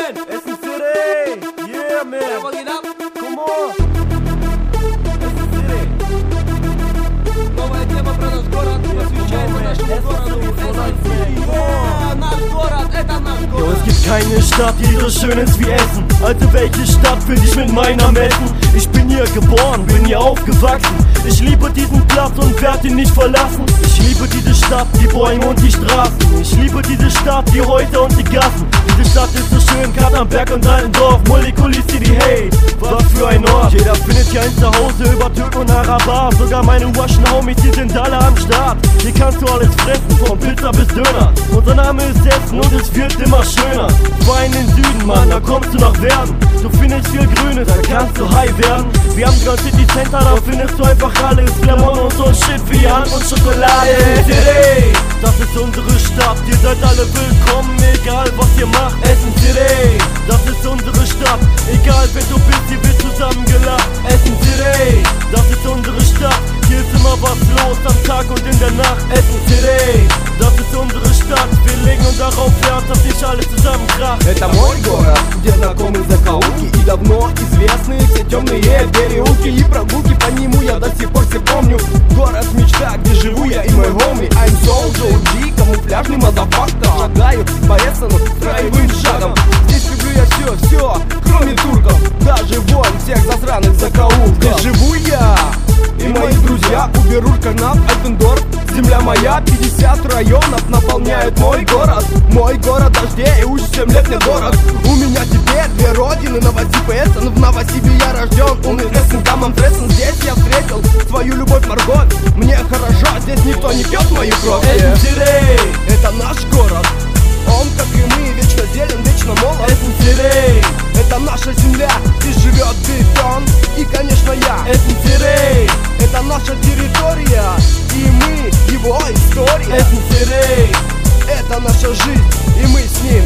man. Essen City. Yeah, man. Never get up. Come on. Essen City. Новая тема про наш город посвящается нашему городу. Наш город, это наш Jo, город. es gibt keine Stadt, die so schön ist wie Essen. Also welche Stadt will ich mit meiner messen? Ich bin hier geboren, bin hier aufgewachsen. Ich liebe diesen Platz und werde ihn nicht verlassen. Ich liebe diese Stadt, die Bäume und die Straßen. Ich liebe diese Stadt, die Häuser und die Gassen. Diese Stadt ist so schön, Katernberg und Allendorf. Multikuli City, hey, was für ein Ort. Jeder findet hier ein Zuhause über Türken und Araber. Sogar meine Waschen Homies, die sind alle am Start. Hier kannst du alles fressen, von Pizza bis Döner. Unser Name ist Essen und es wird immer schöner. Fahr in den Süden, Mann, da kommst du nach Werden. Du findest viel Grünes, da kannst du high werden. Wir haben Grand City Center, da findest du einfach alles. Klamotten und so ein Shit wie Hand und Schokolade. City, das ist unsere Stadt, ihr seid alle willkommen, egal was ihr macht. Essen City, das ist unsere Stadt, egal wer du bist, hier wird zusammen gelacht. Essen City, das ist unsere Stadt, hier ist immer was los am Tag und in der Nacht. Essen City, das ist unsere Stadt, wir legen uns darauf Wert, dass nicht alles zusammenkracht. Это мой город, где знакомы закоулки и давно известные все темные переулки и прогулки по нему я до сих пор все помню. Город мечта, где живу я и мой homie. I'm Soldier OG, камуфляжный мазафактор. Шагаю по Эссену строевым шагом. Здесь люблю я все, кроме турков. Даже вон всех засраных закоулков. Здесь живу я и мои друзья. Уберу Карнап, Альтендорф, земля моя. 50 районов наполняют мой город. Мой город дождей, уж 7 лет мне дорог. У меня теперь две родины, Новосиб и Эссен. В Новосибе я рожден, умный Эссен, Камам Трессен. Здесь я встретил свою любовь Маргот. Мне хорошо, здесь никто не пьет мою кровь. Essen City, Это наш город. Он, как и мы, вечно зелен, вечно молод. Essen City, Это наша земля, здесь живет бетон. И, конечно, я. Essen City, Это наша территория, и мы его история. Essen City. Это наша жизнь, и мы с ним